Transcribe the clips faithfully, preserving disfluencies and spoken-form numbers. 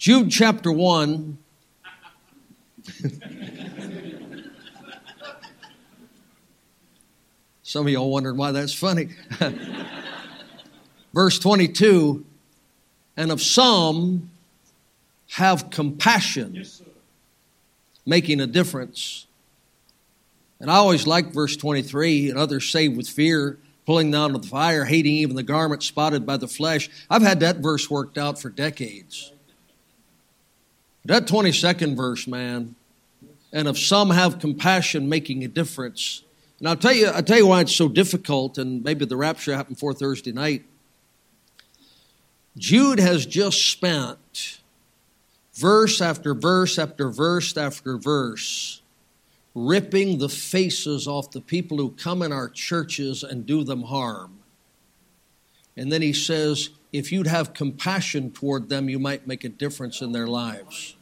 Jude chapter one. Some of y'all wondering why that's funny. Verse twenty-two, and of some have compassion, yes, sir, making a difference. And I always like verse twenty-three, and others saved with fear, pulling down with the fire, hating even the garment spotted by the flesh. I've had that verse worked out for decades. That twenty-second verse, man, and of some have compassion, making a difference. And I'll tell you, I'll tell you why it's so difficult, and maybe the rapture happened before Thursday night. Jude has just spent verse after verse after verse after verse ripping the faces off the people who come in our churches and do them harm. And then he says, if you'd have compassion toward them, you might make a difference in their lives.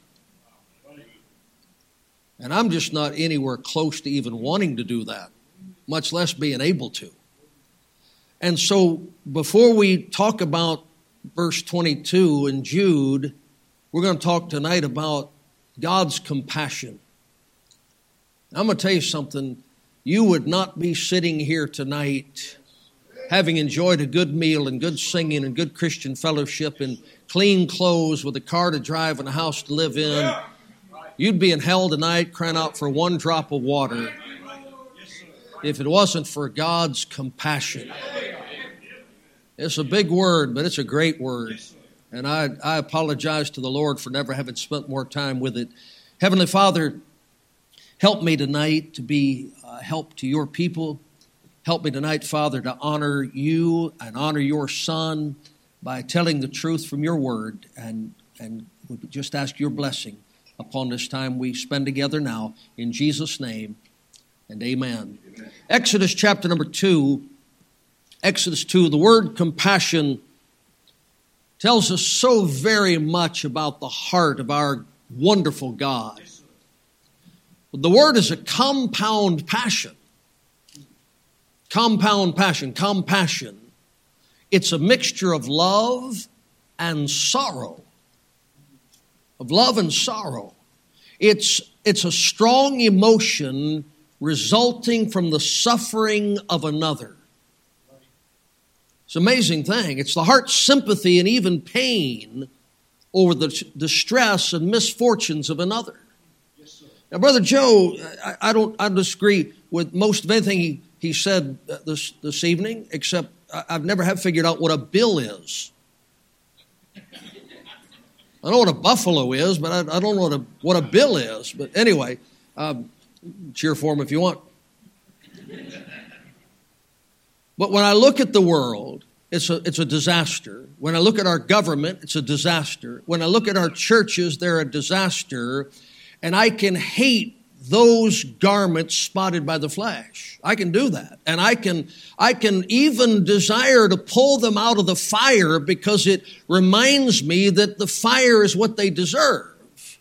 And I'm just not anywhere close to even wanting to do that, much less being able to. And so before we talk about verse twenty-two in Jude, we're going to talk tonight about God's compassion. I'm going to tell you something. You would not be sitting here tonight having enjoyed a good meal and good singing and good Christian fellowship and clean clothes with a car to drive and a house to live in. You'd be in hell tonight crying out for one drop of water if it wasn't for God's compassion. It's a big word, but it's a great word. And I, I apologize to the Lord for never having spent more time with it. Heavenly Father, help me tonight to be a help to your people. Help me tonight, Father, to honor you and honor your Son by telling the truth from your word. And, and we just ask your blessing upon this time we spend together now. In Jesus' name, and amen. Amen. Exodus chapter number two. Exodus two, the word compassion tells us so very much about the heart of our wonderful God. The word is a compound passion. Compound passion, compassion. It's a mixture of love and sorrow. Of love and sorrow. It's, it's a strong emotion resulting from the suffering of another. It's an amazing thing. It's the heart's sympathy and even pain over the distress and misfortunes of another. Yes, now, Brother Joe, I, I don't I disagree with most of anything he, he said this, this evening, except I, I've never have figured out what a bill is. I know what a buffalo is, but I, I don't know what a, what a bill is. But anyway, um, cheer for him if you want. But when I look at the world, it's a, it's a disaster. When I look at our government, it's a disaster. When I look at our churches, they're a disaster. And I can hate those garments spotted by the flesh. I can do that. And I can, I can even desire to pull them out of the fire because it reminds me that the fire is what they deserve.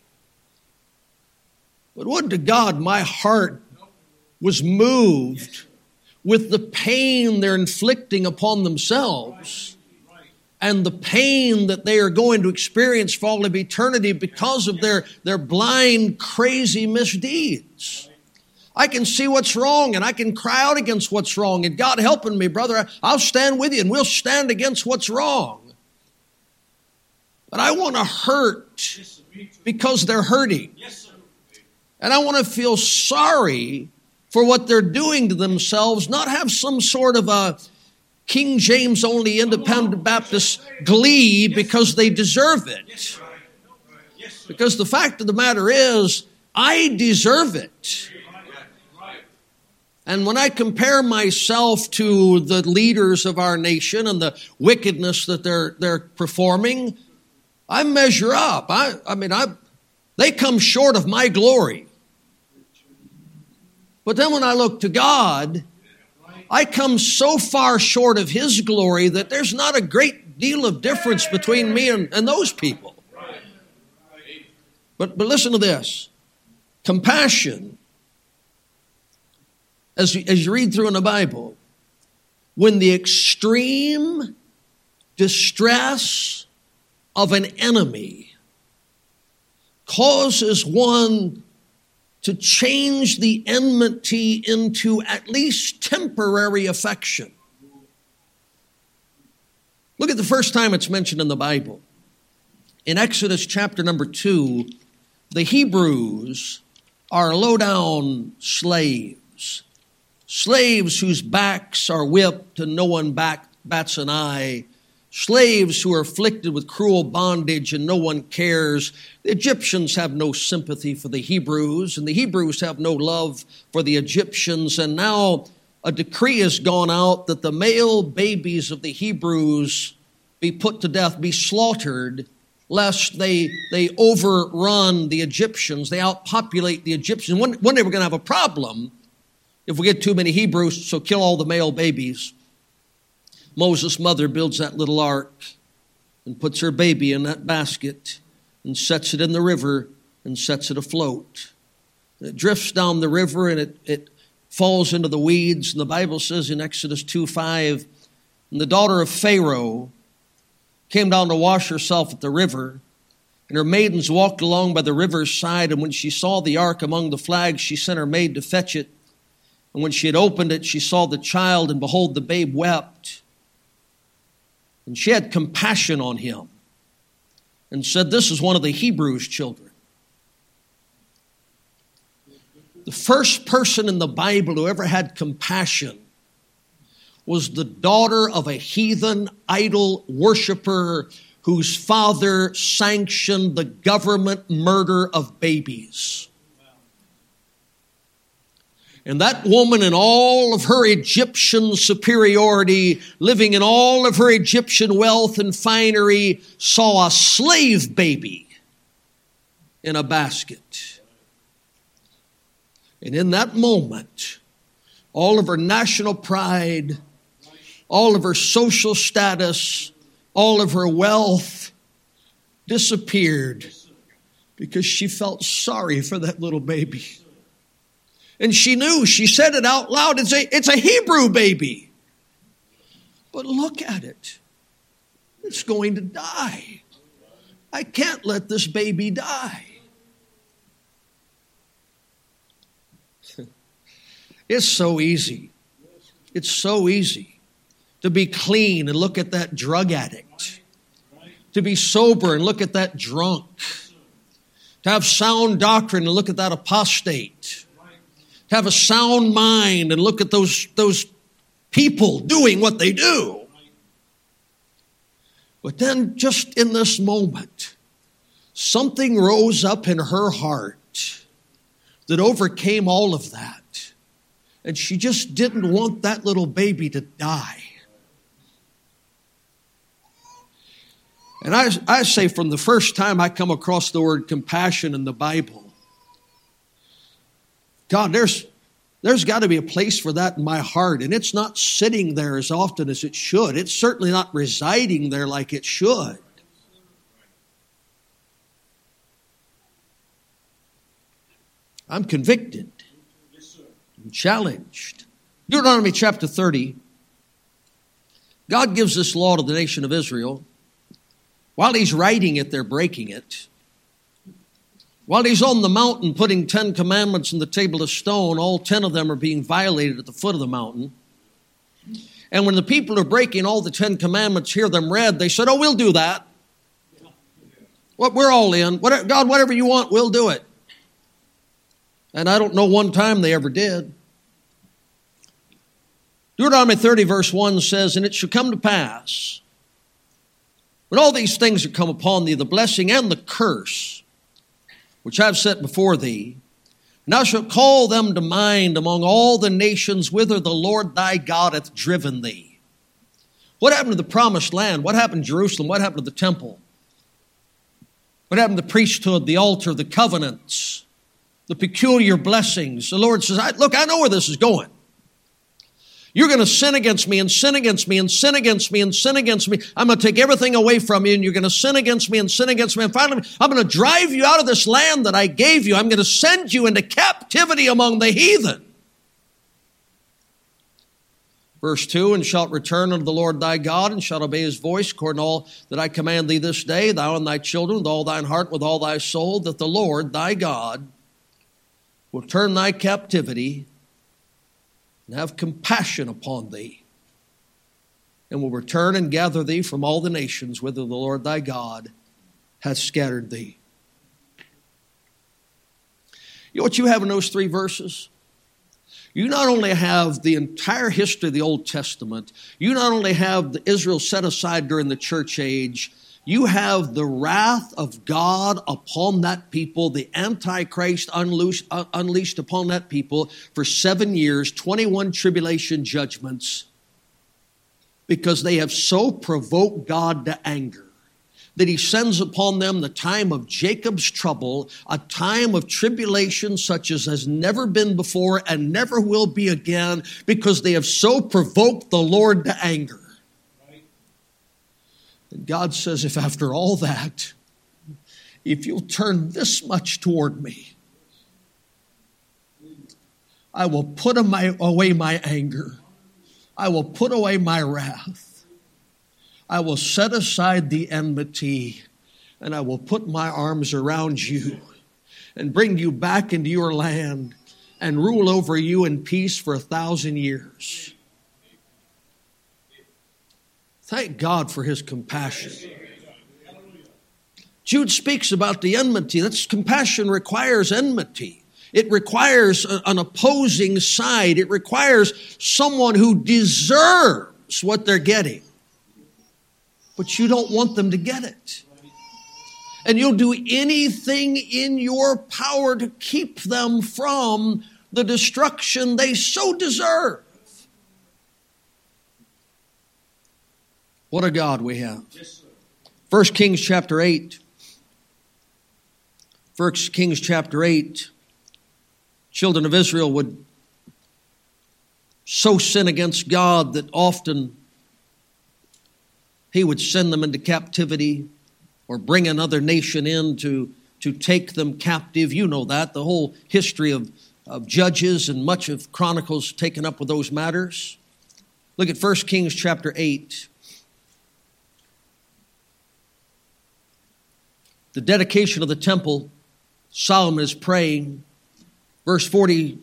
But would to God my heart was moved with the pain they're inflicting upon themselves and the pain that they are going to experience for all of eternity because of their, their blind, crazy misdeeds. I can see what's wrong and I can cry out against what's wrong. And God helping me, brother, I'll stand with you and we'll stand against what's wrong. But I want to hurt because they're hurting. And I want to feel sorry for what they're doing to themselves, not have some sort of a King James only independent Baptist glee because they deserve it. Because the fact of the matter is, I deserve it. And when I compare myself to the leaders of our nation and the wickedness that they're they're performing, I measure up. I, I mean, I they come short of my glory. But then when I look to God, I come so far short of His glory that there's not a great deal of difference between me and, and those people. But, but listen to this. Compassion, as, as you read through in the Bible, when the extreme distress of an enemy causes one to change the enmity into at least temporary affection. Look at the first time it's mentioned in the Bible. In Exodus chapter number two, the Hebrews are low-down slaves. Slaves whose backs are whipped and no one back, bats an eye. Slaves who are afflicted with cruel bondage and no one cares. The Egyptians have no sympathy for the Hebrews, and the Hebrews have no love for the Egyptians. And now a decree has gone out that the male babies of the Hebrews be put to death, be slaughtered, lest they, they overrun the Egyptians. They outpopulate the Egyptians. One, one day we're going to have a problem if we get too many Hebrews, so kill all the male babies. Moses' mother builds that little ark and puts her baby in that basket and sets it in the river and sets it afloat. It drifts down the river and it, it falls into the weeds. And the Bible says in Exodus two five, and the daughter of Pharaoh came down to wash herself at the river, and her maidens walked along by the river's side, and when she saw the ark among the flags, she sent her maid to fetch it. And when she had opened it, she saw the child, and behold, the babe wept. And she had compassion on him and said, this is one of the Hebrews' children. The first person in the Bible who ever had compassion was the daughter of a heathen idol worshiper whose father sanctioned the government murder of babies. And that woman, in all of her Egyptian superiority, living in all of her Egyptian wealth and finery, saw a slave baby in a basket. And in that moment, all of her national pride, all of her social status, all of her wealth disappeared because she felt sorry for that little baby. And she knew, she said it out loud, it's a, it's a Hebrew baby. But look at it. It's going to die. I can't let this baby die. It's so easy. It's so easy to be clean and look at that drug addict. To be sober and look at that drunk. To have sound doctrine and look at that apostate. To have a sound mind and look at those, those people doing what they do. But then just in this moment, something rose up in her heart that overcame all of that. And she just didn't want that little baby to die. And I, I say from the first time I come across the word compassion in the Bible, God, there's, there's got to be a place for that in my heart. And it's not sitting there as often as it should. It's certainly not residing there like it should. I'm convicted. I'm challenged. Deuteronomy chapter thirty. God gives this law to the nation of Israel. While he's writing it, they're breaking it. While he's on the mountain putting ten commandments on the table of stone, all ten of them are being violated at the foot of the mountain. And when the people are breaking all the ten commandments, hear them read, they said, oh, we'll do that. What, we're all in. What, God, whatever you want, we'll do it. And I don't know one time they ever did. Deuteronomy thirty verse one says, and it shall come to pass, when all these things are come upon thee, the blessing and the curse, which I have set before thee, and thou shalt call them to mind among all the nations whither the Lord thy God hath driven thee. What happened to the promised land? What happened to Jerusalem? What happened to the temple? What happened to the priesthood, the altar, the covenants, the peculiar blessings? The Lord says, I, look, I know where this is going. You're going to sin against me and sin against me and sin against me and sin against me. I'm going to take everything away from you and you're going to sin against me and sin against me. And finally, I'm going to drive you out of this land that I gave you. I'm going to send you into captivity among the heathen. Verse two, and shalt return unto the Lord thy God, and shalt obey his voice, according to all that I command thee this day, thou and thy children, with all thine heart, with all thy soul, that the Lord thy God will turn thy captivity and have compassion upon thee, and will return and gather thee from all the nations whither the Lord thy God hath scattered thee. You know what you have in those three verses? You not only have the entire history of the Old Testament, you not only have the Israel set aside during the church age, you have the wrath of God upon that people, the Antichrist unleashed, uh, unleashed upon that people for seven years, twenty-one tribulation judgments, because they have so provoked God to anger that he sends upon them the time of Jacob's trouble, a time of tribulation such as has never been before and never will be again, because they have so provoked the Lord to anger. And God says, if after all that, if you'll turn this much toward me, I will put away my anger. I will put away my wrath. I will set aside the enmity, and I will put my arms around you and bring you back into your land and rule over you in peace for a thousand years. Thank God for his compassion. Jude speaks about the enmity. That's compassion requires enmity. It requires an opposing side. It requires someone who deserves what they're getting. But you don't want them to get it. And you'll do anything in your power to keep them from the destruction they so deserve. What a God we have. First Kings chapter eight. First Kings chapter eight. Children of Israel would so sin against God that often he would send them into captivity or bring another nation in to, to take them captive. You know that. The whole history of, of Judges and much of Chronicles taken up with those matters. Look at First Kings chapter eight. The dedication of the temple, Solomon is praying. Verse forty,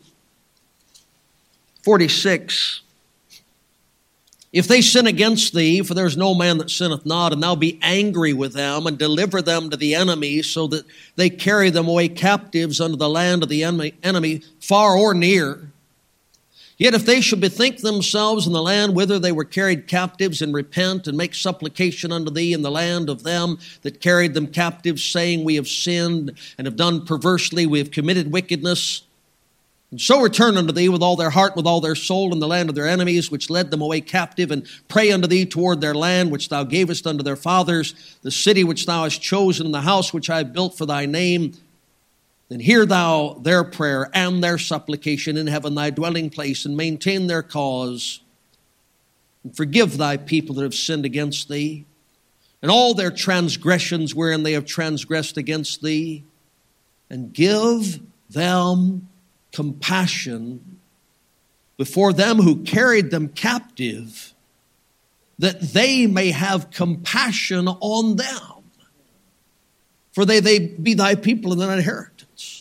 forty-six. If they sin against thee, for there is no man that sinneth not, and thou be angry with them, and deliver them to the enemy, so that they carry them away captives unto the land of the enemy, far or near. Yet if they should bethink themselves in the land whither they were carried captives, and repent, and make supplication unto thee in the land of them that carried them captives, saying, we have sinned, and have done perversely, we have committed wickedness, and so return unto thee with all their heart, with all their soul, in the land of their enemies, which led them away captive, and pray unto thee toward their land, which thou gavest unto their fathers, the city which thou hast chosen, and the house which I have built for thy name, then hear thou their prayer and their supplication in heaven, thy dwelling place, and maintain their cause, and forgive thy people that have sinned against thee, and all their transgressions wherein they have transgressed against thee, and give them compassion before them who carried them captive, that they may have compassion on them, for they, they be thy people and thine inheritance.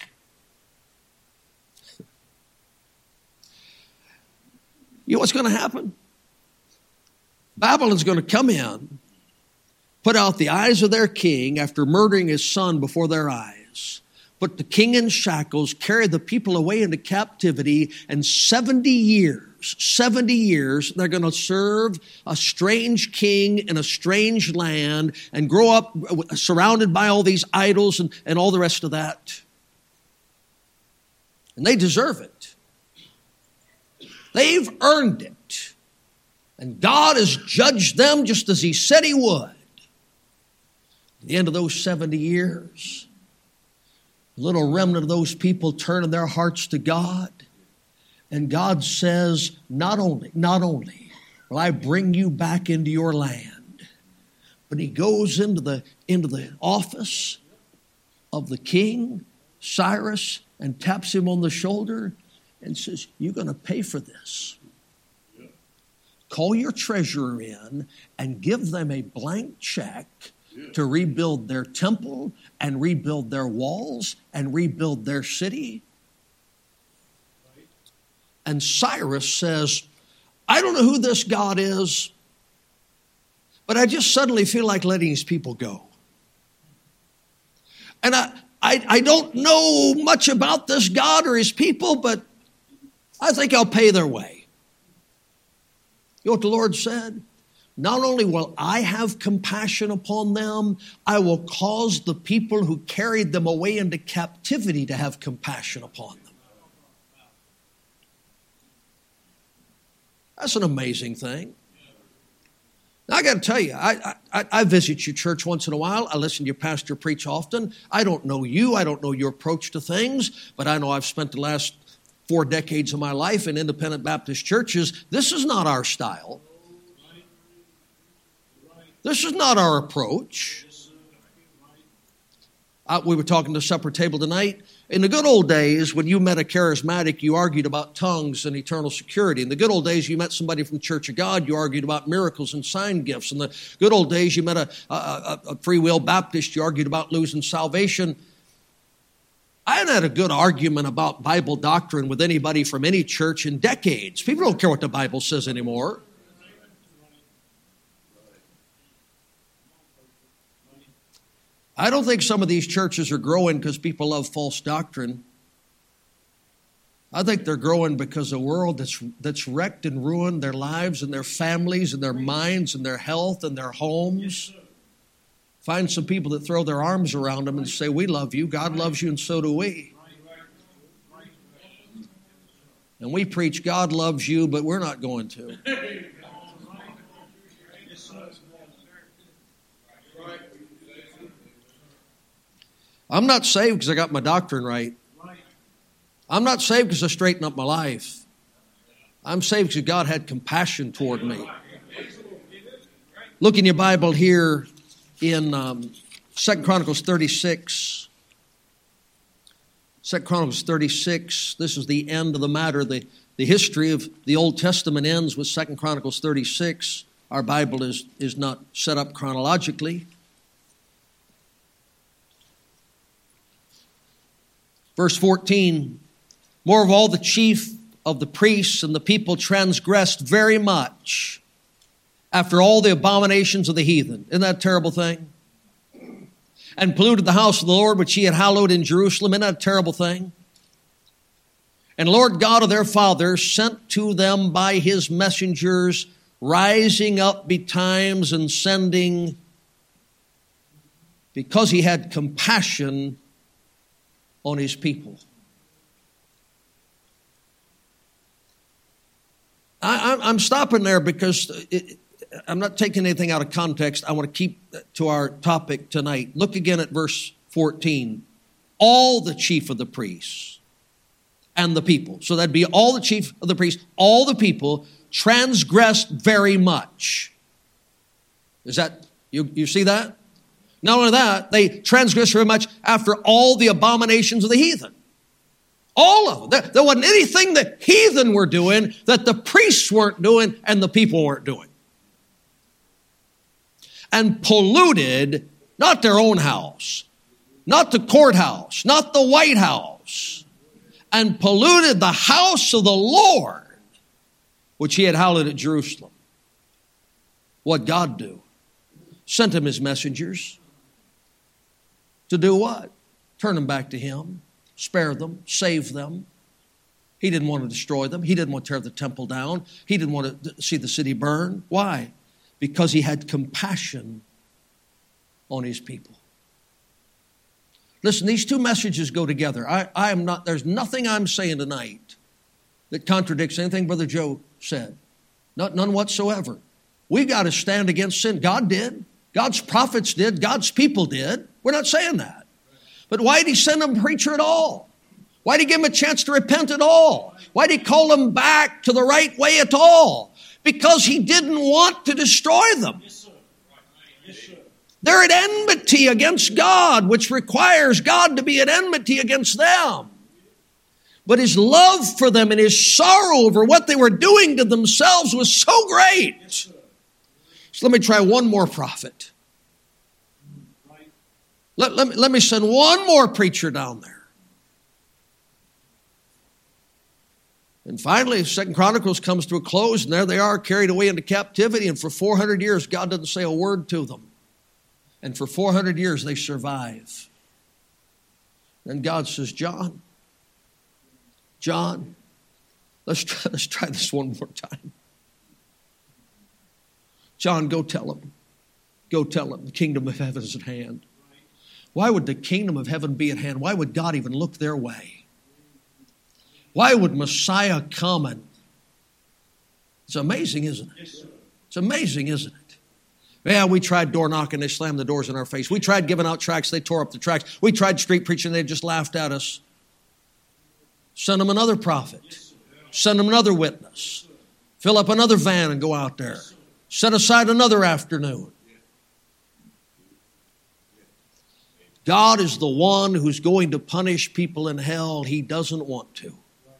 You know what's going to happen? Babylon's going to come in, put out the eyes of their king after murdering his son before their eyes, put the king in shackles, carry the people away into captivity, and seventy years, seventy years, they're going to serve a strange king in a strange land and grow up surrounded by all these idols and, and all the rest of that. And they deserve it. They've earned it. And God has judged them just as he said he would. At the end of those seventy years, a little remnant of those people turning their hearts to God. And God says, not only, not only will I bring you back into your land, but he goes into the, into the office of the king, Cyrus, and taps him on the shoulder and says, you're going to pay for this. call your treasurer in and give them a blank check to rebuild their temple and rebuild their walls and rebuild their city. And Cyrus says, I don't know who this God is, but I just suddenly feel like letting these people go. And I, I, I don't know much about this God or his people, but I think I'll pay their way. You know what the Lord said? Not only will I have compassion upon them, I will cause the people who carried them away into captivity to have compassion upon them. That's an amazing thing. Now, I got to tell you, I, I, I visit your church once in a while. I listen to your pastor preach often. I don't know you. I don't know your approach to things, but I know I've spent the last four decades of my life in independent Baptist churches. This is not our style. This is not our approach. Uh, we were talking to the supper table tonight. In the good old days, when you met a charismatic, you argued about tongues and eternal security. In the good old days, you met somebody from the Church of God, you argued about miracles and sign gifts. In the good old days, you met a, a, a free will Baptist, you argued about losing salvation. I haven't had a good argument about Bible doctrine with anybody from any church in decades. People don't care what the Bible says anymore. I don't think some of these churches are growing because people love false doctrine. I think they're growing because a world that's that's wrecked and ruined their lives and their families and their minds and their health and their homes. Find some people that throw their arms around them and say, we love you, God loves you, and so do we. And we preach God loves you, but we're not going to. I'm not saved because I got my doctrine right. I'm not saved because I straightened up my life. I'm saved because God had compassion toward me. Look in your Bible here in um, Second Chronicles thirty-six. Second Chronicles thirty-six. This is the end of the matter. The, the history of the Old Testament ends with Second Chronicles thirty-six. Our Bible is, is not set up chronologically. Verse fourteen, more of all the chief of the priests and the people transgressed very much after all the abominations of the heathen. Isn't that a terrible thing? And polluted the house of the Lord which he had hallowed in Jerusalem. Isn't that a terrible thing? And Lord God of their fathers sent to them by his messengers, rising up betimes and sending, because he had compassion on his people. I, I'm stopping there because it, I'm not taking anything out of context. I want to keep to our topic tonight. Look again at verse fourteen. All the chief of the priests and the people. So that'd be all the chief of the priests, all the people transgressed very much. Is that, you, you see that? Not only that, they transgressed very much after all the abominations of the heathen. All of them. There, there wasn't anything the heathen were doing that the priests weren't doing and the people weren't doing. And polluted, not their own house, not the courthouse, not the White House, and polluted the house of the Lord, which he had hallowed at Jerusalem. What'd God do? Sent him his messengers. To do what? Turn them back to him, spare them, save them. He didn't want to destroy them. He didn't want to tear the temple down. He didn't want to see the city burn. Why? Because he had compassion on his people. Listen, these two messages go together. I, I am not, there's nothing I'm saying tonight that contradicts anything Brother Joe said. Not, none whatsoever. We've got to stand against sin. God did. God's prophets did. God's people did. We're not saying that. But why did he send them a preacher at all? Why did he give them a chance to repent at all? Why did he call them back to the right way at all? Because he didn't want to destroy them. They're at enmity against God, which requires God to be at enmity against them. But his love for them and his sorrow over what they were doing to themselves was so great. So let me try one more prophet. Let, let, me, let me send one more preacher down there. And finally, Second Chronicles comes to a close, and there they are carried away into captivity. And for four hundred years, God doesn't say a word to them. And for four hundred years, they survive. Then God says, John, John, let's try, let's try this one more time. John, go tell him. Go tell him the kingdom of heaven is at hand. Why would the kingdom of heaven be at hand? Why would God even look their way? Why would Messiah come? And it's amazing, isn't it? It's amazing, isn't it? Yeah, we tried door knocking, they slammed the doors in our face. We tried giving out tracts, they tore up the tracts. We tried street preaching, they just laughed at us. Send them another prophet. Send them another witness. Fill up another van and go out there. Set aside another afternoon. God is the one who's going to punish people in hell. He doesn't want to.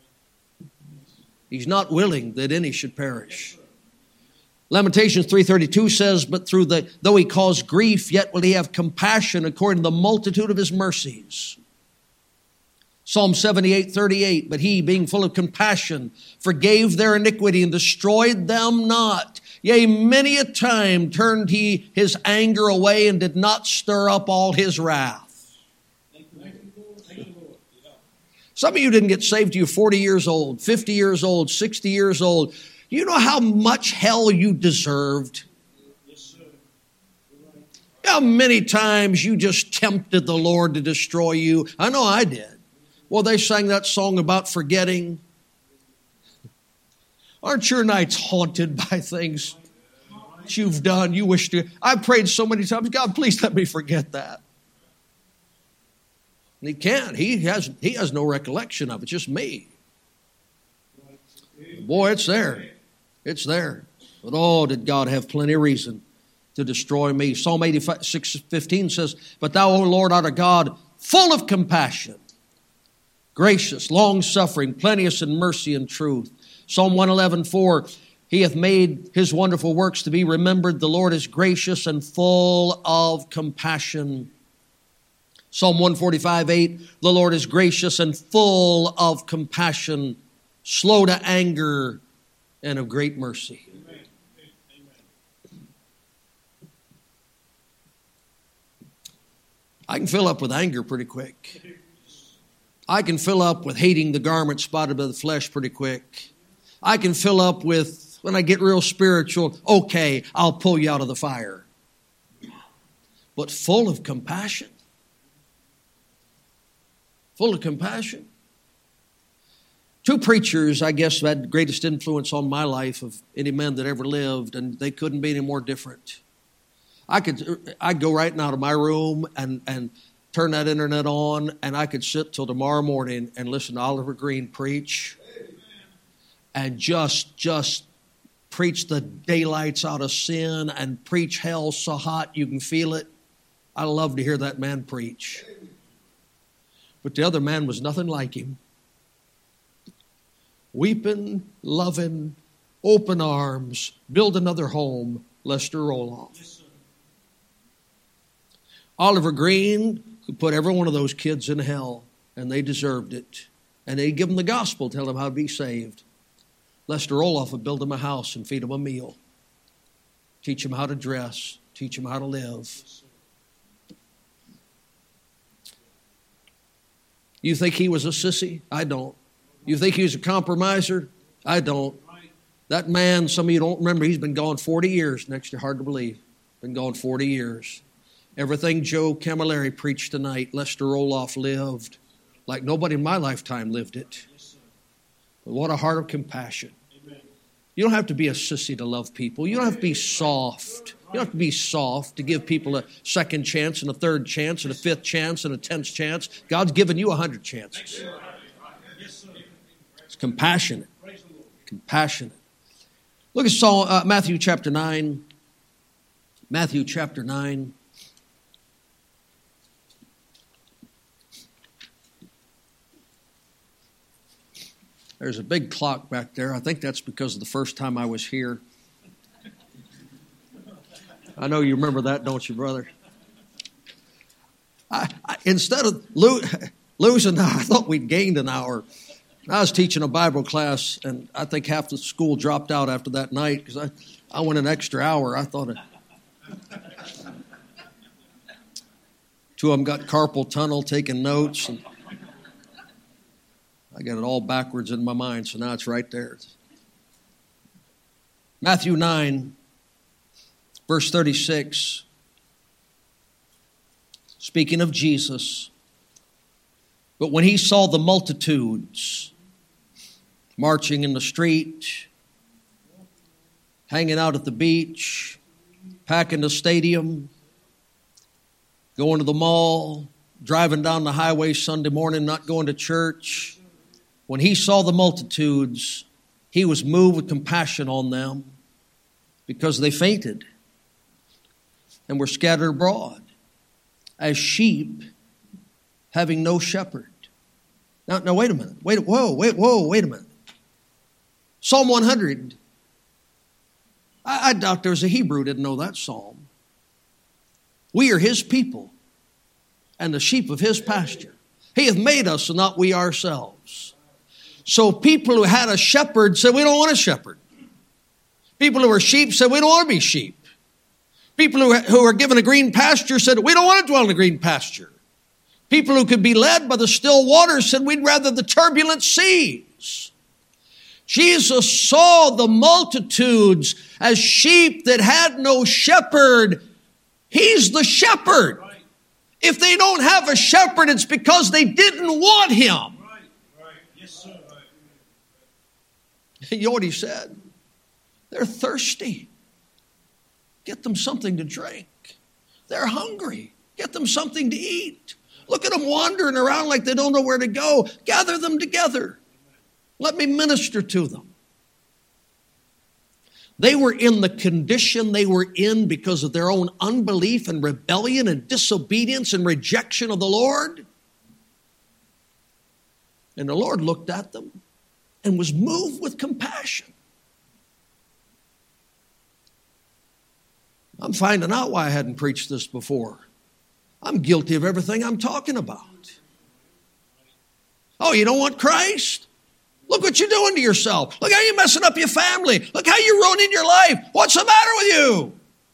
He's not willing that any should perish. Lamentations three thirty-two says, but through the, though he cause grief, yet will he have compassion according to the multitude of his mercies. Psalm seventy-eight thirty-eight, but he, being full of compassion, forgave their iniquity and destroyed them not. Yea, many a time turned he his anger away and did not stir up all his wrath. Some of you didn't get saved till you're forty years old, fifty years old, sixty years old. You know how much hell you deserved? How many times you just tempted the Lord to destroy you? I know I did. Well, they sang that song about forgetting. Aren't your nights haunted by things that you've done? You wish to. I've prayed so many times, God, please let me forget that. And he can't. He has, he has no recollection of it, just me. Boy, it's there. It's there. But oh, did God have plenty of reason to destroy me. Psalm eighty-six fifteen says, but thou, O Lord, art a God full of compassion, gracious, long-suffering, plenteous in mercy and truth. Psalm one eleven four, he hath made his wonderful works to be remembered. The Lord is gracious and full of compassion. Psalm one forty-five eight, the Lord is gracious and full of compassion, slow to anger, and of great mercy. Amen. Amen. I can fill up with anger pretty quick. I can fill up with hating the garment spotted by the flesh pretty quick. I can fill up with, when I get real spiritual, okay, I'll pull you out of the fire. But full of compassion. Full of compassion. Two preachers, I guess, had the greatest influence on my life of any man that ever lived, and they couldn't be any more different. I could, I'd go right now to my room and, and turn that internet on, and I could sit till tomorrow morning and listen to Oliver Green preach, and just, just preach the daylights out of sin and preach hell so hot you can feel it. I love to hear that man preach. But the other man was nothing like him. Weeping, loving, open arms, build another home, Lester Roloff. Yes, Oliver Green could put every one of those kids in hell, and they deserved it. And they'd give them the gospel, tell them how to be saved. Lester Roloff would build them a house and feed them a meal. Teach them how to dress, teach them how to live. You think he was a sissy? I don't. You think he was a compromiser? I don't. That man, some of you don't remember, he's been gone forty years. Next to hard to believe. Been gone forty years. Everything Joe Camilleri preached tonight, Lester Roloff lived like nobody in my lifetime lived it. But what a heart of compassion. You don't have to be a sissy to love people. You don't have to be soft. You don't have to be soft to give people a second chance and a third chance and a fifth chance and a tenth chance. God's given you a hundred chances. It's compassionate. Compassionate. Look at Psalm, uh, Matthew chapter nine. Matthew chapter nine. There's a big clock back there. I think that's because of the first time I was here. I know you remember that, don't you, brother? I, I, instead of lo- losing, I thought we'd gained an hour. I was teaching a Bible class, and I think half the school dropped out after that night because I, I went an extra hour. I thought it. Two of them got carpal tunnel taking notes, and I got it all backwards in my mind, so now it's right there. Matthew nine, verse thirty-six. Speaking of Jesus, but when he saw the multitudes marching in the street, hanging out at the beach, packing the stadium, going to the mall, driving down the highway Sunday morning, not going to church, when he saw the multitudes, he was moved with compassion on them because they fainted and were scattered abroad as sheep having no shepherd. Now, now wait a minute. Wait, whoa, wait, whoa, wait a minute. Psalm one hundred. I, I doubt there's a Hebrew who didn't know that psalm. We are his people and the sheep of his pasture. He hath made us and not we ourselves. So people who had a shepherd said, we don't want a shepherd. People who were sheep said, we don't want to be sheep. People who, who are given a green pasture said, we don't want to dwell in a green pasture. People who could be led by the still waters said, we'd rather the turbulent seas. Jesus saw the multitudes as sheep that had no shepherd. He's the shepherd. Right. If they don't have a shepherd, it's because they didn't want him. Right. Right. Yes, sir. Right. You know what he said? They're thirsty. Get them something to drink. They're hungry. Get them something to eat. Look at them wandering around like they don't know where to go. Gather them together. Let me minister to them. They were in the condition they were in because of their own unbelief and rebellion and disobedience and rejection of the Lord. And the Lord looked at them and was moved with compassion. I'm finding out why I hadn't preached this before. I'm guilty of everything I'm talking about. Oh, you don't want Christ? Look what you're doing to yourself. Look how you're messing up your family. Look how you're ruining your life. What's the matter with you?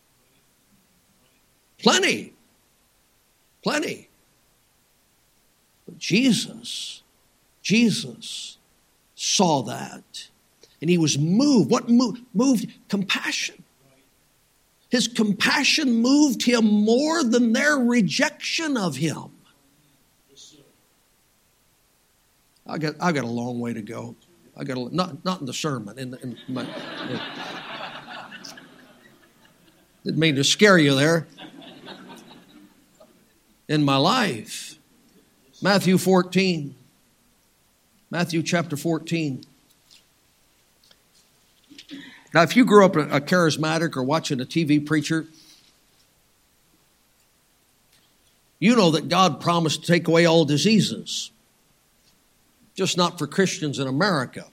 Plenty. Plenty. But Jesus, Jesus saw that. And he was moved. What moved? Moved compassion. His compassion moved him more than their rejection of him. I got I got a long way to go. I got a, not not in the sermon. In, in my, in, didn't mean to scare you there. In my life, Matthew fourteen, Matthew chapter fourteen. Now, if you grew up a charismatic or watching a T V preacher, you know that God promised to take away all diseases. Just not for Christians in America.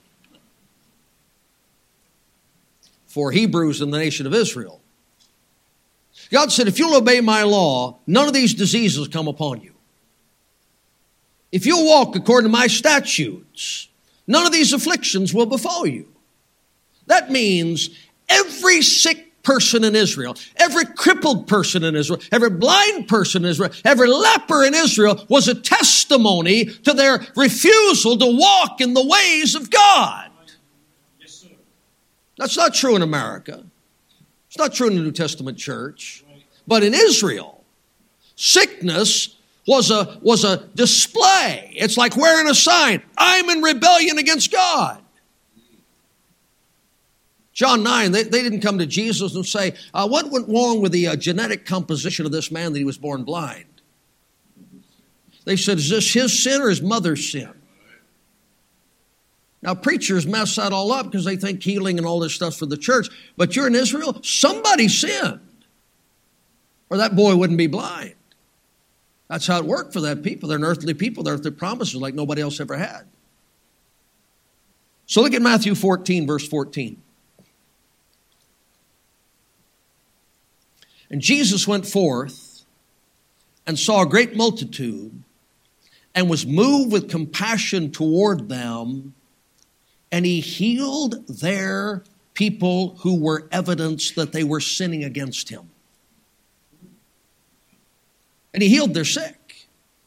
For Hebrews in the nation of Israel. God said, if you'll obey my law, none of these diseases come upon you. If you'll walk according to my statutes, none of these afflictions will befall you. That means every sick person in Israel, every crippled person in Israel, every blind person in Israel, every leper in Israel was a testimony to their refusal to walk in the ways of God. Yes, sir. That's not true in America. It's not true in the New Testament church. But in Israel, sickness was a, was a display. It's like wearing a sign. I'm in rebellion against God. John nine, they, they didn't come to Jesus and say, uh, what went wrong with the uh, genetic composition of this man that he was born blind? They said, is this his sin or his mother's sin? Now, preachers mess that all up because they think healing and all this stuff for the church. But you're in Israel, somebody sinned, or that boy wouldn't be blind. That's how it worked for that people. They're an earthly people. They're earthly promises like nobody else ever had. So look at Matthew fourteen, verse fourteen. And Jesus went forth and saw a great multitude and was moved with compassion toward them, and he healed their people who were evidence that they were sinning against him. And he healed their sick.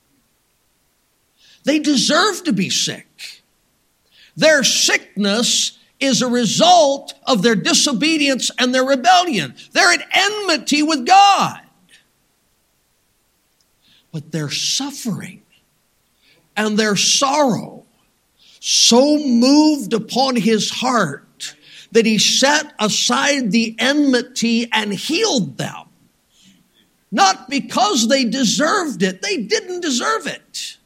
They deserve to be sick. Their sickness is a result of their disobedience and their rebellion. They're at enmity with God. But their suffering and their sorrow so moved upon his heart that he set aside the enmity and healed them. Not because they deserved it. They didn't deserve it. It's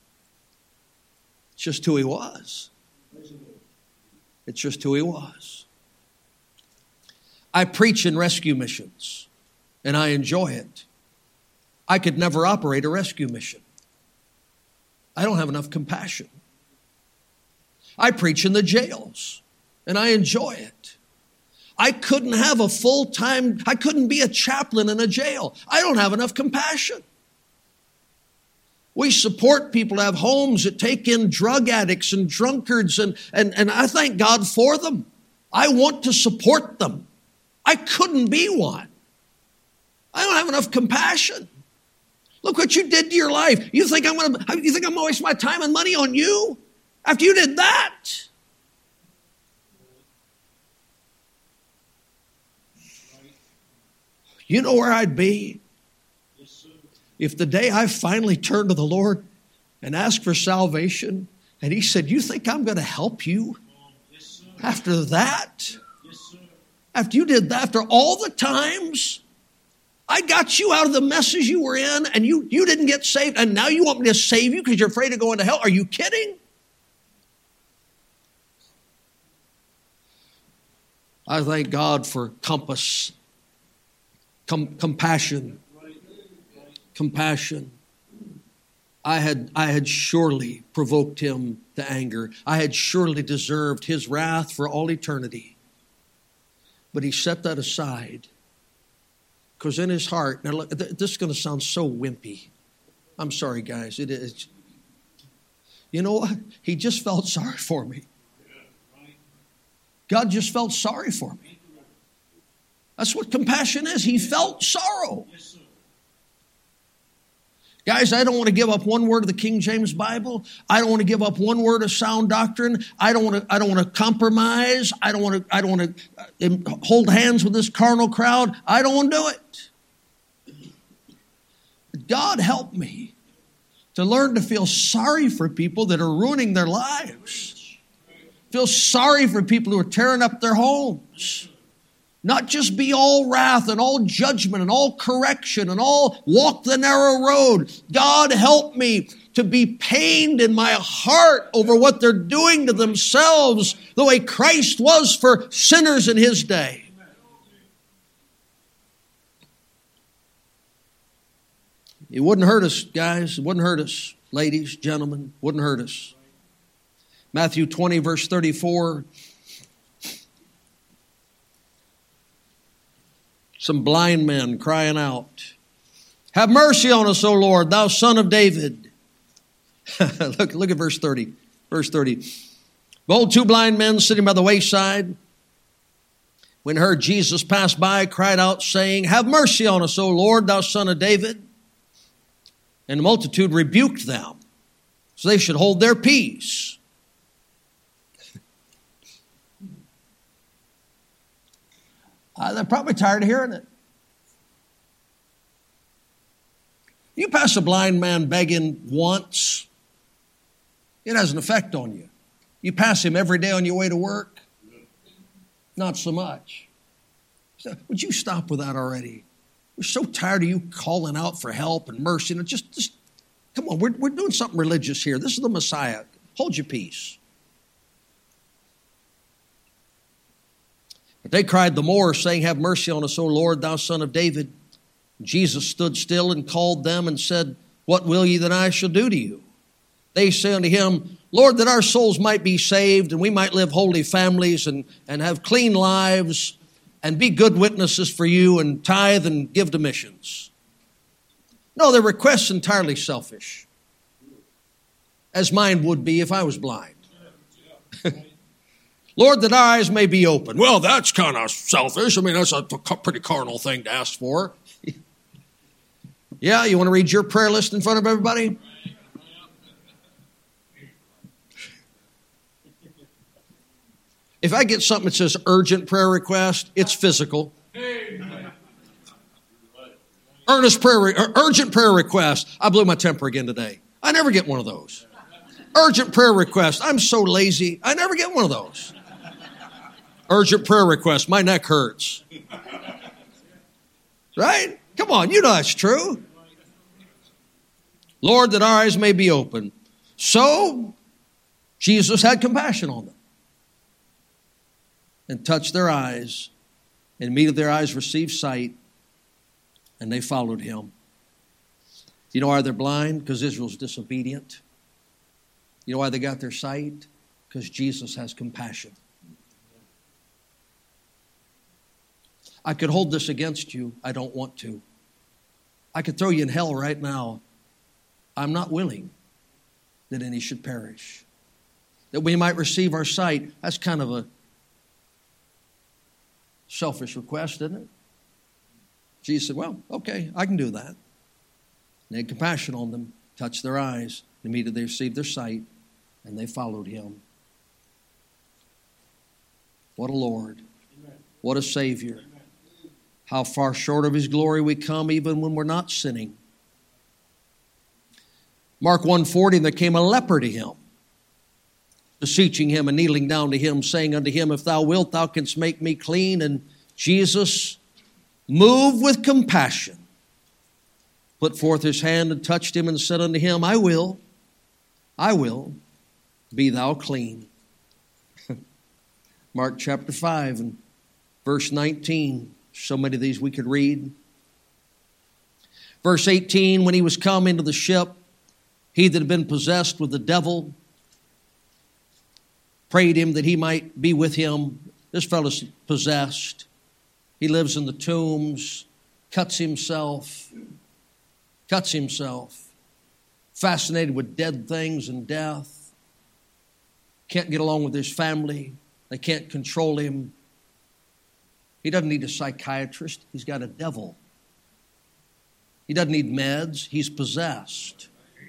just who he was. It's just who he was. I preach in rescue missions, and I enjoy it. I could never operate a rescue mission. I don't have enough compassion. I preach in the jails, and I enjoy it. I couldn't have a full-time, I couldn't be a chaplain in a jail. I don't have enough compassion. We support people that have homes that take in drug addicts and drunkards, and, and, and I thank God for them. I want to support them. I couldn't be one. I don't have enough compassion. Look what you did to your life. You think I'm going to, you think I'm going to waste my time and money on you after you did that? You know where I'd be? If the day I finally turned to the Lord and asked for salvation, and he said, you think I'm going to help you after that? After you did that, after all the times I got you out of the messes you were in, and you, you didn't get saved, and now you want me to save you because you're afraid of going to hell? Are you kidding? I thank God for compass, com- compassion. Compassion. I had, I had surely provoked him to anger. I had surely deserved his wrath for all eternity. But he set that aside. Because in his heart, now look, this is going to sound so wimpy. I'm sorry, guys. It is. You know what? He just felt sorry for me. God just felt sorry for me. That's what compassion is. He felt sorrow. Guys, I don't want to give up one word of the King James Bible. I don't want to give up one word of sound doctrine. I don't want to, I don't want to compromise. I don't want to, I don't want to hold hands with this carnal crowd. I don't want to do it. God help me to learn to feel sorry for people that are ruining their lives. Feel sorry for people who are tearing up their homes. Not just be all wrath and all judgment and all correction and all walk the narrow road. God help me to be pained in my heart over what they're doing to themselves the way Christ was for sinners in his day. It wouldn't hurt us, guys. It wouldn't hurt us, ladies, gentlemen. Wouldn't hurt us. Matthew twenty, verse thirty-four. Some blind men crying out, have mercy on us, O Lord, thou son of David. look, look at verse thirty. Verse thirty. Behold, two blind men sitting by the wayside, when heard Jesus pass by, cried out, saying, have mercy on us, O Lord, thou son of David. And the multitude rebuked them, so they should hold their peace. Uh, they're probably tired of hearing it. You pass a blind man begging once, it has an effect on you. You pass him every day on your way to work, not so much. So, would you stop with that already? We're so tired of you calling out for help and mercy. And just, just come on, we're, we're doing something religious here. This is the Messiah. Hold your peace. But they cried the more, saying, have mercy on us, O Lord, thou son of David. Jesus stood still and called them and said, what will ye that I shall do to you? They say unto him, Lord, that our souls might be saved and we might live holy families and, and have clean lives and be good witnesses for you and tithe and give to missions. No, their request's entirely selfish, as mine would be if I was blind. Lord, that our eyes may be open. Well, that's kind of selfish. I mean, that's a pretty carnal thing to ask for. Yeah, you want to read your prayer list in front of everybody? If I get something that says urgent prayer request, it's physical. Earnest prayer, re- urgent prayer request. I blew my temper again today. I never get one of those. Urgent prayer request. I'm so lazy. I never get one of those. Urgent prayer request. My neck hurts. Right? Come on, you know that's true. Lord, that our eyes may be open. So, Jesus had compassion on them and touched their eyes, and immediately their eyes received sight, and they followed him. You know why they're blind? Because Israel's disobedient. You know why they got their sight? Because Jesus has compassion. I could hold this against you. I don't want to. I could throw you in hell right now. I'm not willing that any should perish. That we might receive our sight. That's kind of a selfish request, isn't it? Jesus said, well, okay, I can do that. And they had compassion on them, touched their eyes, and immediately they received their sight, and they followed him. What a Lord. Amen. What a Savior. Amen. How far short of his glory we come even when we're not sinning. Mark one forty, and there came a leper to him, beseeching him and kneeling down to him, saying unto him, if thou wilt, thou canst make me clean. And Jesus, moved with compassion, put forth his hand and touched him and said unto him, I will, I will, be thou clean. Mark chapter five and verse nineteen. So many of these we could read. Verse eighteen, when he was come into the ship, he that had been possessed with the devil prayed him that he might be with him. This fellow's possessed. He lives in the tombs, cuts himself, cuts himself, fascinated with dead things and death. Can't get along with his family. They can't control him. He doesn't need a psychiatrist. He's got a devil. He doesn't need meds. He's possessed.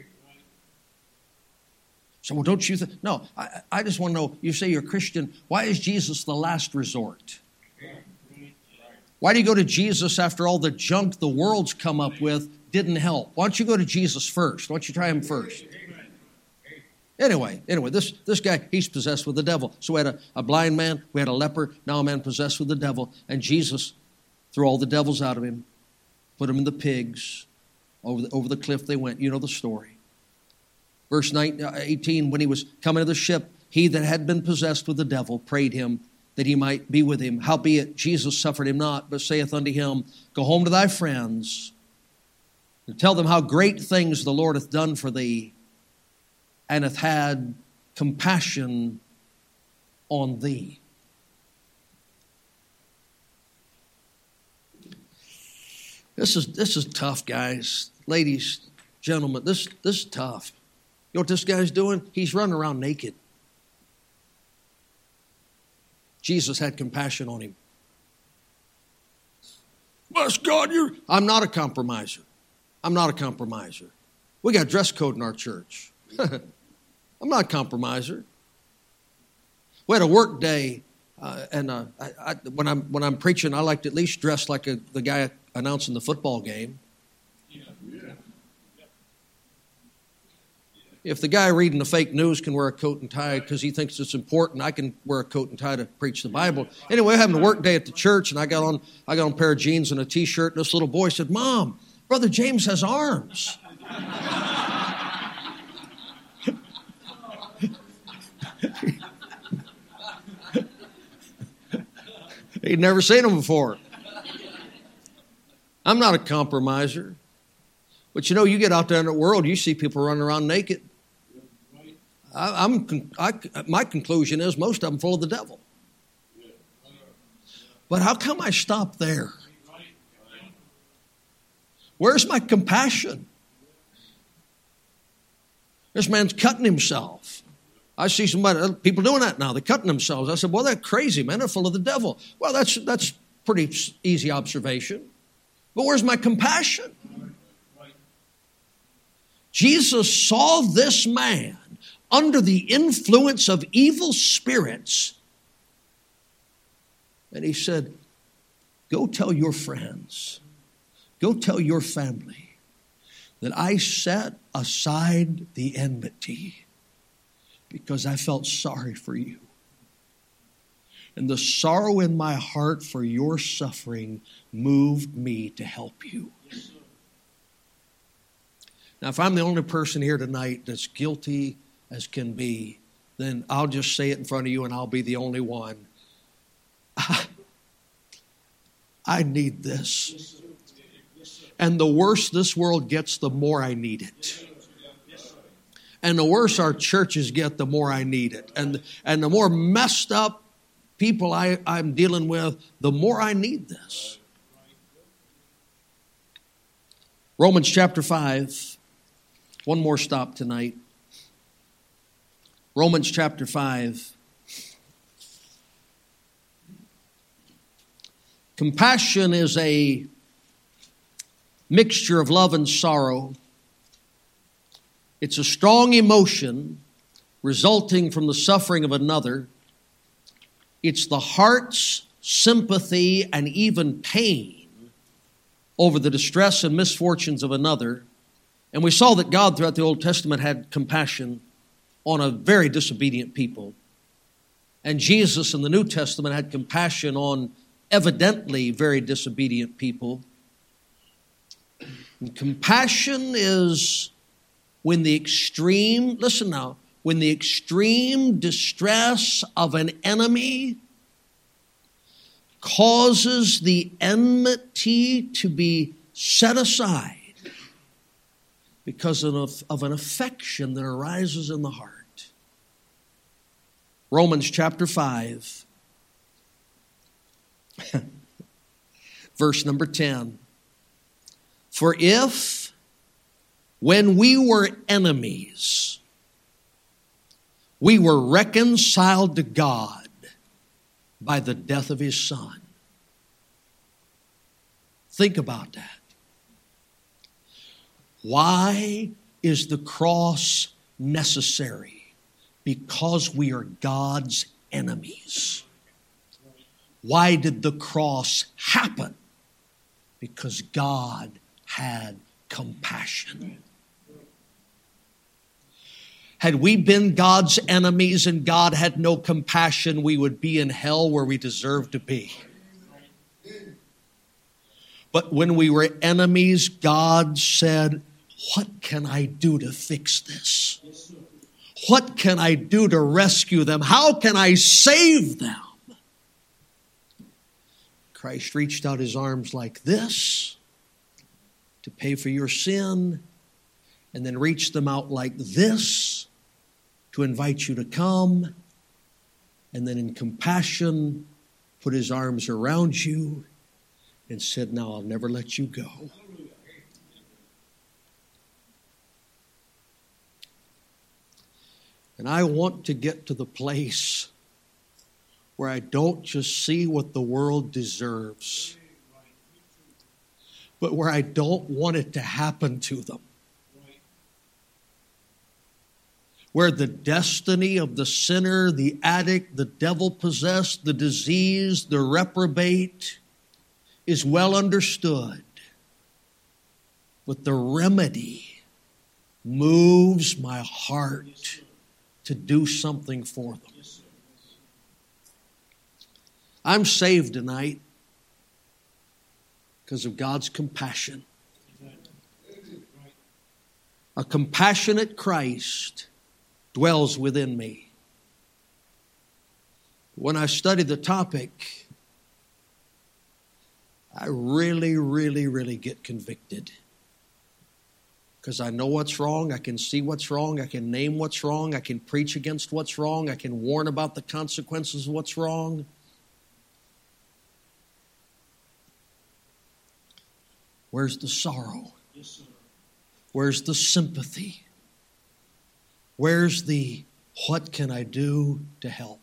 So, well, don't you think? No, I, I just want to know, you say you're a Christian. Why is Jesus the last resort? Why do you go to Jesus after all the junk the world's come up with didn't help? Why don't you go to Jesus first? Why don't you try him first? Anyway, anyway, this, this guy, he's possessed with the devil. So we had a, a blind man, we had a leper, now a man possessed with the devil. And Jesus threw all the devils out of him, put him in the pigs. Over the, over the cliff they went. You know the story. Verse eighteen, when he was coming to the ship, he that had been possessed with the devil prayed him that he might be with him. Howbeit Jesus suffered him not, but saith unto him, go home to thy friends, and tell them how great things the Lord hath done for thee, and hath had compassion on thee. This is this is tough, guys. Ladies, gentlemen, this, this is tough. You know what this guy's doing? He's running around naked. Jesus had compassion on him. Bless God, you're... I'm not a compromiser. I'm not a compromiser. We got dress code in our church. I'm not a compromiser. We had a work day, uh, and uh, I, I, when I'm when I'm preaching, I like to at least dress like a, the guy announcing the football game. Yeah. Yeah. If the guy reading the fake news can wear a coat and tie because he thinks it's important, I can wear a coat and tie to preach the Bible. Anyway, we're having a work day at the church, and I got on I got on a pair of jeans and a T-shirt, and this little boy said, "Mom, Brother James has arms." He'd never seen them before. I'm not a compromiser. But you know, you get out there in the world, you see people running around naked. I, I'm, I, my conclusion is most of them full of the devil. But how come I stop there? Where's my compassion? This man's cutting himself. I see somebody, people doing that now. They're cutting themselves. I said, well, they're crazy, man. They're full of the devil. Well, that's that's pretty easy observation. But where's my compassion? Jesus saw this man under the influence of evil spirits. And he said, go tell your friends, go tell your family that I set aside the enmity because I felt sorry for you. And the sorrow in my heart for your suffering moved me to help you. Now, if I'm the only person here tonight that's guilty as can be, then I'll just say it in front of you and I'll be the only one. I, I need this. And the worse this world gets, the more I need it. And the worse our churches get, the more I need it. And, and the more messed up people I, I'm dealing with, the more I need this. Romans chapter five. One more stop tonight. Romans chapter five. Compassion is a mixture of love and sorrow. It's a strong emotion resulting from the suffering of another. It's the heart's sympathy and even pain over the distress and misfortunes of another. And we saw that God throughout the Old Testament had compassion on a very disobedient people. And Jesus in the New Testament had compassion on evidently very disobedient people. And compassion is when the extreme, listen now, when the extreme distress of an enemy causes the enmity to be set aside because of, of an affection that arises in the heart. Romans chapter five, verse number ten. For if, when we were enemies, we were reconciled to God by the death of His Son. Think about that. Why is the cross necessary? Because we are God's enemies. Why did the cross happen? Because God had compassion. Had we been God's enemies and God had no compassion, we would be in hell where we deserve to be. But when we were enemies, God said, what can I do to fix this? What can I do to rescue them? How can I save them? Christ reached out His arms like this to pay for your sin, and then reached them out like this to invite you to come, and then in compassion put His arms around you and said, now I'll never let you go. And I want to get to the place where I don't just see what the world deserves, but where I don't want it to happen to them. Where the destiny of the sinner, the addict, the devil-possessed, the diseased, the reprobate is well understood. But the remedy moves my heart to do something for them. I'm saved tonight because of God's compassion. A compassionate Christ dwells within me. When I study the topic, I really, really, really get convicted. because I know what's wrong. I can see what's wrong. I can name what's wrong. I can preach against what's wrong. I can warn about the consequences of what's wrong. Where's the sorrow? Yes, sir. Where's the sympathy? Where's the what can I do to help?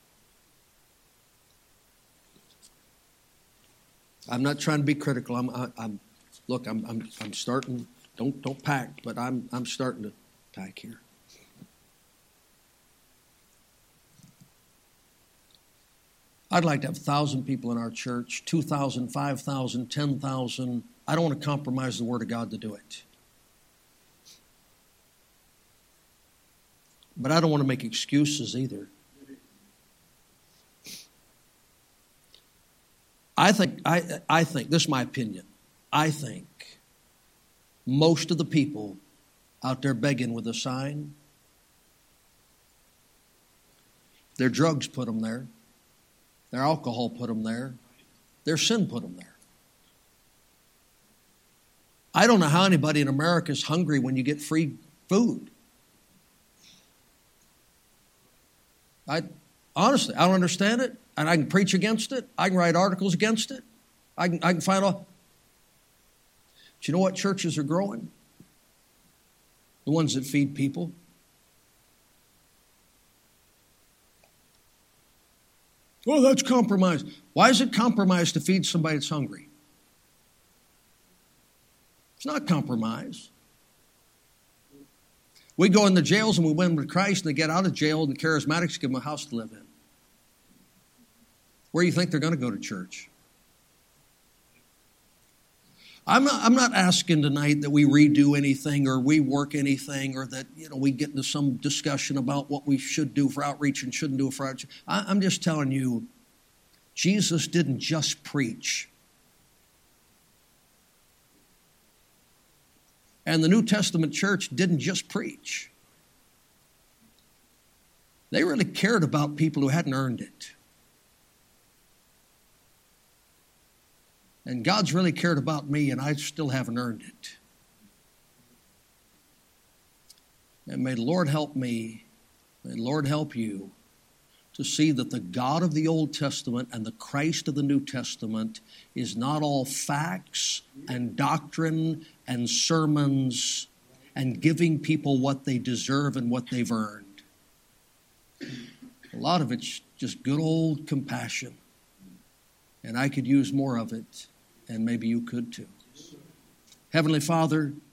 I'm not trying to be critical. I'm, I, I'm look. I'm, I'm, I'm starting. Don't, don't pack. But I'm, I'm starting to pack here. I'd like to have a thousand people in our church, two thousand, five thousand, ten thousand. I don't want to compromise the Word of God to do it. But I don't want to make excuses either. I think, I, I think, this is my opinion, I think most of the people out there begging with a sign, their drugs put them there, their alcohol put them there, their sin put them there. I don't know how anybody in America is hungry when you get free food. I honestly, I don't understand it, and I can preach against it. I can write articles against it. I can, I can find all. But you know what churches are growing? The ones that feed people. Well, that's compromise. Why is it compromise to feed somebody that's hungry? It's not compromise. We go in the jails and we win with Christ, and they get out of jail, and the charismatics give them a house to live in. Where do you think they're going to go to church? I'm not, I'm not asking tonight that we redo anything or we work anything or that, you know, we get into some discussion about what we should do for outreach and shouldn't do for outreach. I, I'm just telling you, Jesus didn't just preach. And the New Testament church didn't just preach. They really cared about people who hadn't earned it. And God's really cared about me, and I still haven't earned it. And may the Lord help me, may the Lord help you to see that the God of the Old Testament and the Christ of the New Testament is not all facts and doctrine and sermons and giving people what they deserve and what they've earned. A lot of it's just good old compassion. And I could use more of it, and maybe you could too. Heavenly Father,